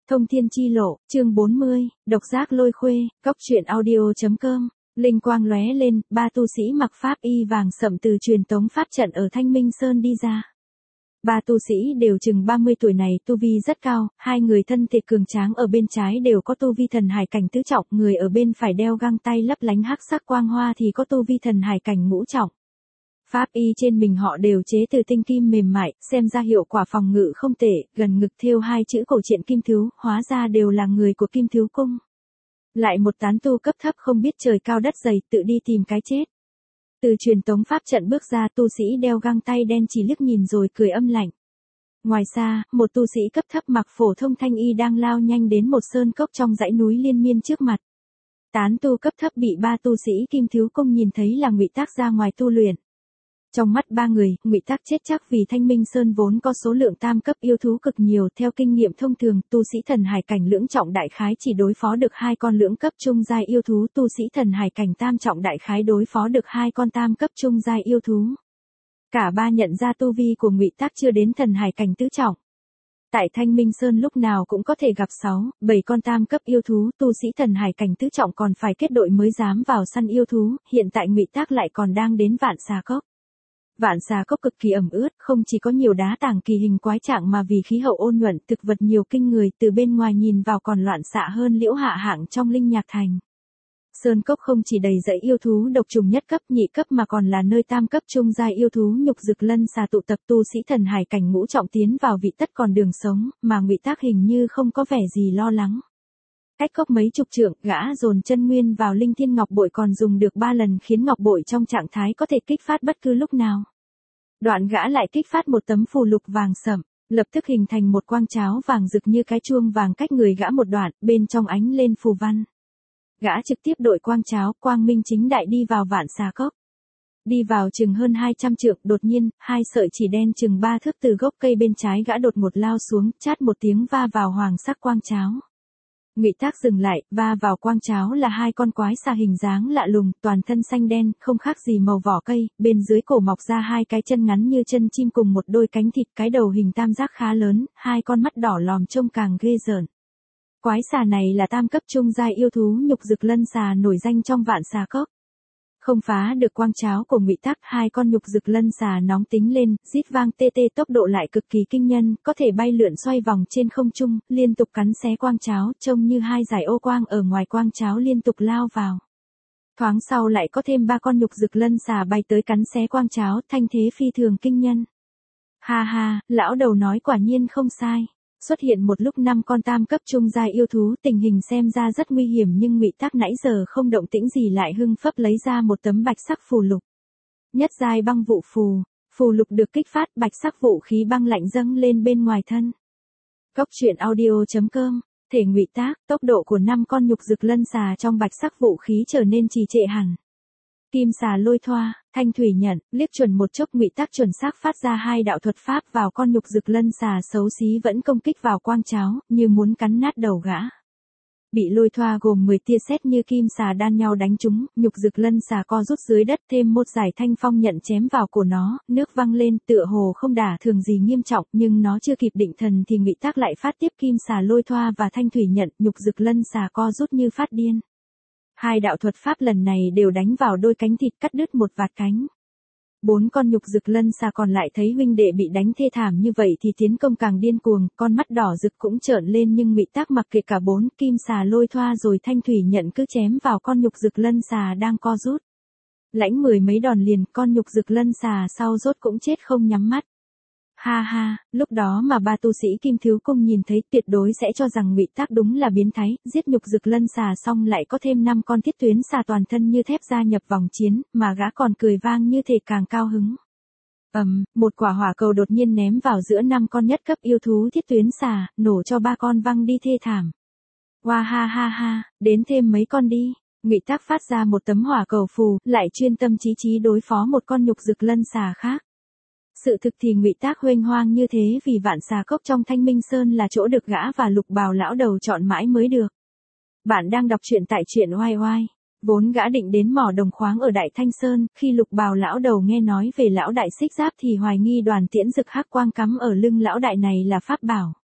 Thông thiên chi lộ, chương 40, độc giác lôi khuê, cóc truyện audio.com. Linh quang lóe lên, ba tu sĩ mặc pháp y vàng sậm từ truyền tống pháp trận ở Thanh Minh Sơn đi ra. Ba tu sĩ đều chừng 30 tuổi này, tu vi rất cao, hai người thân thể cường tráng ở bên trái đều có tu vi thần hải cảnh tứ trọng, người ở bên phải đeo găng tay lấp lánh hắc sắc quang hoa thì có tu vi thần hải cảnh ngũ trọng. Pháp y trên mình họ đều chế từ tinh kim mềm mại, xem ra hiệu quả phòng ngự không tệ, gần ngực thêu hai chữ cổ truyện Kim Thiếu, hóa ra đều là người của Kim Thiếu Cung. Lại một tán tu cấp thấp không biết trời cao đất dày, tự đi tìm cái chết. Từ truyền tống pháp trận bước ra, tu sĩ đeo găng tay đen chỉ liếc nhìn rồi cười âm lạnh. Ngoài xa, một tu sĩ cấp thấp mặc phổ thông thanh y đang lao nhanh đến một sơn cốc trong dãy núi liên miên trước mặt. Tán tu cấp thấp bị ba tu sĩ Kim Thiếu Cung nhìn thấy là Ngụy Tác ra ngoài tu luyện. Trong mắt ba người, Ngụy Tác chết chắc vì Thanh Minh Sơn vốn có số lượng tam cấp yêu thú cực nhiều, theo kinh nghiệm thông thường, tu sĩ thần hải cảnh lưỡng trọng đại khái chỉ đối phó được hai con lưỡng cấp trung giai yêu thú, tu sĩ thần hải cảnh tam trọng đại khái đối phó được hai con tam cấp trung giai yêu thú. Cả ba nhận ra tu vi của Ngụy Tác chưa đến thần hải cảnh tứ trọng. Tại Thanh Minh Sơn lúc nào cũng có thể gặp 6-7 con tam cấp yêu thú, tu sĩ thần hải cảnh tứ trọng còn phải kết đội mới dám vào săn yêu thú, hiện tại Ngụy Tác lại còn đang đến Vạn Xà Cốc. Vạn Xà Cốc cực kỳ ẩm ướt, không chỉ có nhiều đá tảng kỳ hình quái trạng mà vì khí hậu ôn nhuận, thực vật nhiều kinh người, từ bên ngoài nhìn vào còn loạn xạ hơn Liễu Hạ hạng trong Linh Nhạc Thành. Sơn cốc không chỉ đầy dẫy yêu thú độc trùng nhất cấp nhị cấp mà còn là nơi tam cấp trung giai yêu thú nhục dực lân xà tụ tập, tu sĩ thần hải cảnh ngũ trọng tiến vào vị tất còn đường sống, mà Ngụy Tác hình như không có vẻ gì lo lắng. Cách cốc mấy chục trượng, gã dồn chân nguyên vào linh thiên ngọc bội còn dùng được 3 lần khiến ngọc bội trong trạng thái có thể kích phát bất cứ lúc nào. Đoạn gã lại kích phát một tấm phù lục vàng sẫm, lập tức hình thành một quang cháo vàng rực như cái chuông vàng cách người gã một đoạn, bên trong ánh lên phù văn. Gã trực tiếp đội quang cháo, quang minh chính đại đi vào Vạn Xà Cốc. Đi vào chừng hơn 200 trượng, đột nhiên, hai sợi chỉ đen chừng 3 thước từ gốc cây bên trái gã đột ngột lao xuống, chát một tiếng va vào hoàng sắc quang cháo. Ngụy Tác dừng lại, va vào quang cháo là hai con quái xà hình dáng lạ lùng, toàn thân xanh đen, không khác gì màu vỏ cây, bên dưới cổ mọc ra hai cái chân ngắn như chân chim cùng một đôi cánh thịt, cái đầu hình tam giác khá lớn, hai con mắt đỏ lòm trông càng ghê rợn. Quái xà này là tam cấp trung giai yêu thú nhục dực lân xà nổi danh trong Vạn Xà Cốc. Không phá được quang cháo của Ngụy Tác, hai con nhục dực lân xà nóng tính lên, rít vang tê tê, tốc độ lại cực kỳ kinh nhân, có thể bay lượn xoay vòng trên không trung, liên tục cắn xé quang cháo, trông như hai dải ô quang ở ngoài quang cháo liên tục lao vào. Thoáng sau lại có thêm 3 con nhục dực lân xà bay tới cắn xé quang cháo, thanh thế phi thường kinh nhân. Ha ha, lão đầu nói quả nhiên không sai. Xuất hiện một lúc 5 con tam cấp trung giai yêu thú, tình hình xem ra rất nguy hiểm nhưng Ngụy Tác nãy giờ không động tĩnh gì lại hưng phấp lấy ra một tấm bạch sắc phù lục. Nhất giai băng vụ phù, phù lục được kích phát, bạch sắc vũ khí băng lạnh dâng lên bên ngoài thân. Cóc truyện audio.com, thể Ngụy Tác, tốc độ của 5 con nhục dực lân xà trong bạch sắc vũ khí trở nên trì trệ hẳn. Kim xà lôi thoa, thanh thủy nhận, liếc chuẩn một chốc Ngụy Tác chuẩn xác phát ra 2 đạo thuật pháp vào con nhục dực lân xà xấu xí vẫn công kích vào quang cháo, như muốn cắn nát đầu gã. Bị lôi thoa gồm 10 tia sét như kim xà đan nhau đánh trúng, nhục dực lân xà co rút dưới đất, thêm một giải thanh phong nhận chém vào cổ nó, nước văng lên, tựa hồ không đả thường gì nghiêm trọng, nhưng nó chưa kịp định thần thì Ngụy Tác lại phát tiếp kim xà lôi thoa và thanh thủy nhận, nhục dực lân xà co rút như phát điên. 2 đạo thuật pháp lần này đều đánh vào đôi cánh thịt, cắt đứt một vạt cánh. 4 con nhục dực lân xà còn lại thấy huynh đệ bị đánh thê thảm như vậy thì tiến công càng điên cuồng, con mắt đỏ rực cũng trợn lên nhưng Ngụy Tác mặc kệ cả 4 kim xà lôi thoa rồi thanh thủy nhận cứ chém vào con nhục dực lân xà đang co rút. Lãnh 10 mấy đòn liền, con nhục dực lân xà sau rốt cũng chết không nhắm mắt. Ha ha, lúc đó mà ba tu sĩ Kim Thiếu Cung nhìn thấy tuyệt đối sẽ cho rằng Ngụy Tác đúng là biến thái, giết nhục dực lân xà xong lại có thêm 5 con thiết tuyến xà toàn thân như thép gia nhập vòng chiến, mà gã còn cười vang như thể càng cao hứng. Một quả hỏa cầu đột nhiên ném vào giữa 5 con nhất cấp yêu thú thiết tuyến xà, nổ cho 3 con văng đi thê thảm. Wow ha ha ha, đến thêm mấy con đi. Ngụy Tác phát ra một tấm hỏa cầu phù, lại chuyên tâm chí chí đối phó một con nhục dực lân xà khác. Sự thực thì Ngụy Tác huênh hoang như thế vì Vạn Xà Cốc trong Thanh Minh Sơn là chỗ được gã và Lục Bào lão đầu chọn mãi mới được. Bạn đang đọc truyện tại truyện oai oai. Vốn gã định đến mỏ đồng khoáng ở Đại Thanh Sơn, khi Lục Bào lão đầu nghe nói về lão đại xích giáp thì hoài nghi đoàn tiễn rực hắc quang cắm ở lưng lão đại này là pháp bảo.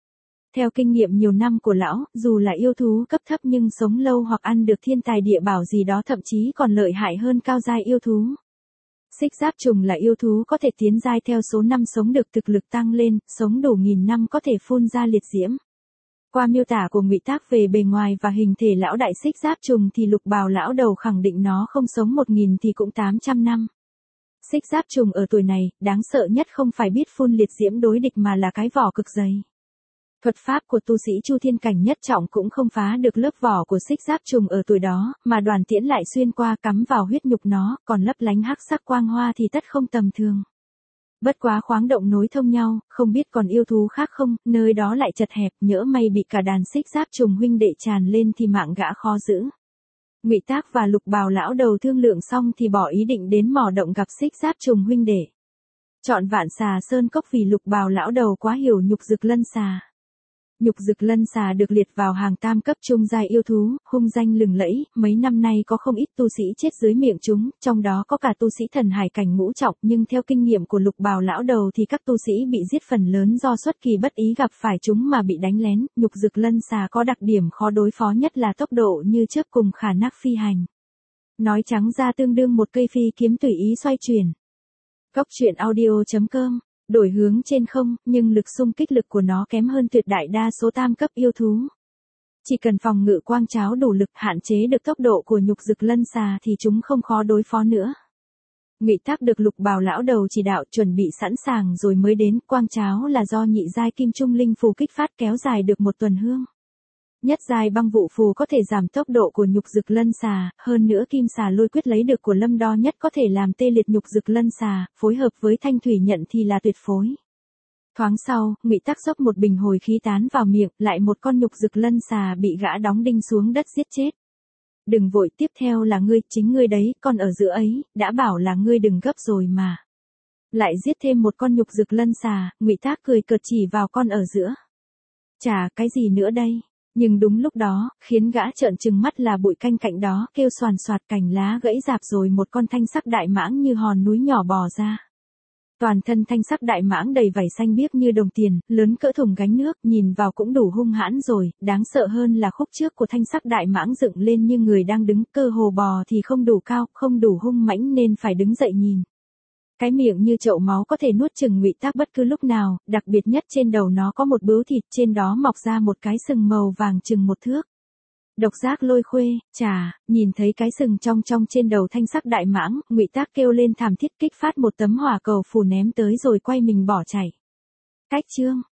Theo kinh nghiệm nhiều năm của lão, dù là yêu thú cấp thấp nhưng sống lâu hoặc ăn được thiên tài địa bảo gì đó thậm chí còn lợi hại hơn cao giai yêu thú. Xích giáp trùng là yêu thú có thể tiến giai theo số năm sống được thực lực tăng lên, sống đủ 1000 năm có thể phun ra liệt diễm. Qua miêu tả của Ngụy Tác về bề ngoài và hình thể lão đại xích giáp trùng thì Lục Bào lão đầu khẳng định nó không sống 1000 thì cũng 800 năm. Xích giáp trùng ở tuổi này, đáng sợ nhất không phải biết phun liệt diễm đối địch mà là cái vỏ cực dày. Thuật pháp của tu sĩ Chu Thiên cảnh nhất trọng cũng không phá được lớp vỏ của xích giáp trùng ở tuổi đó, mà đoàn tiễn lại xuyên qua cắm vào huyết nhục nó, còn lấp lánh hắc sắc quang hoa thì tất không tầm thường. Bất quá khoáng động nối thông nhau, không biết còn yêu thú khác không, nơi đó lại chật hẹp, nhỡ may bị cả đàn xích giáp trùng huynh đệ tràn lên thì mạng gã khó giữ. Ngụy Tác và Lục Bào lão đầu thương lượng xong thì bỏ ý định đến mỏ động gặp xích giáp trùng huynh đệ. Chọn Vạn Xà Sơn Cốc vì Lục Bào lão đầu quá hiểu nhục dực lân xà. Nhục dực lân xà được liệt vào hàng tam cấp trung giai yêu thú, hung danh lừng lẫy, mấy năm nay có không ít tu sĩ chết dưới miệng chúng, trong đó có cả tu sĩ thần hải cảnh ngũ trọng, nhưng theo kinh nghiệm của Lục Bào lão đầu thì các tu sĩ bị giết phần lớn do xuất kỳ bất ý gặp phải chúng mà bị đánh lén. Nhục dực lân xà có đặc điểm khó đối phó nhất là tốc độ như chớp cùng khả năng phi hành. Nói trắng ra tương đương một cây phi kiếm tùy ý xoay chuyển. Góc truyện audio.com Đổi hướng trên không, nhưng lực xung kích lực của nó kém hơn tuyệt đại đa số tam cấp yêu thú. Chỉ cần phòng ngự quang cháo đủ lực hạn chế được tốc độ của nhục dực lân xà thì chúng không khó đối phó nữa. Ngụy Tác được Lục Bào lão đầu chỉ đạo chuẩn bị sẵn sàng rồi mới đến. Quang cháo là do nhị giai kim trung linh phù kích phát kéo dài được một tuần hương. Nhất giai băng vụ phù có thể giảm tốc độ của nhục dực lân xà, hơn nữa kim xà lôi quyết lấy được của Lâm Đo nhất có thể làm tê liệt nhục dực lân xà, phối hợp với thanh thủy nhận thì là tuyệt phối. Thoáng sau, Ngụy Tác dốc một bình hồi khí tán vào miệng, lại một con nhục dực lân xà bị gã đóng đinh xuống đất giết chết. Đừng vội, tiếp theo là ngươi, chính ngươi đấy, con ở giữa ấy, đã bảo là ngươi đừng gấp rồi mà. Lại giết thêm một con nhục dực lân xà, Ngụy Tác cười cợt chỉ vào con ở giữa. Chả, cái gì nữa đây? Nhưng đúng lúc đó, khiến gã trợn trừng mắt là bụi canh cạnh đó kêu xoàn xoạt, cành lá gãy rạp rồi một con thanh sắc đại mãng như hòn núi nhỏ bò ra. Toàn thân thanh sắc đại mãng đầy vảy xanh biếc như đồng tiền, lớn cỡ thùng gánh nước, nhìn vào cũng đủ hung hãn rồi, đáng sợ hơn là khúc trước của thanh sắc đại mãng dựng lên như người đang đứng, cơ hồ bò thì không đủ cao, không đủ hung mãnh nên phải đứng dậy nhìn. Cái miệng như chậu máu có thể nuốt chửng Ngụy Tác bất cứ lúc nào, đặc biệt nhất trên đầu nó có một bướu thịt, trên đó mọc ra một cái sừng màu vàng chừng một thước. Độc giác lôi khuê, chà, nhìn thấy cái sừng trong trên đầu thanh sắc đại mãng, Ngụy Tác kêu lên thảm thiết, kích phát một tấm hỏa cầu phù ném tới rồi quay mình bỏ chạy. Cách chương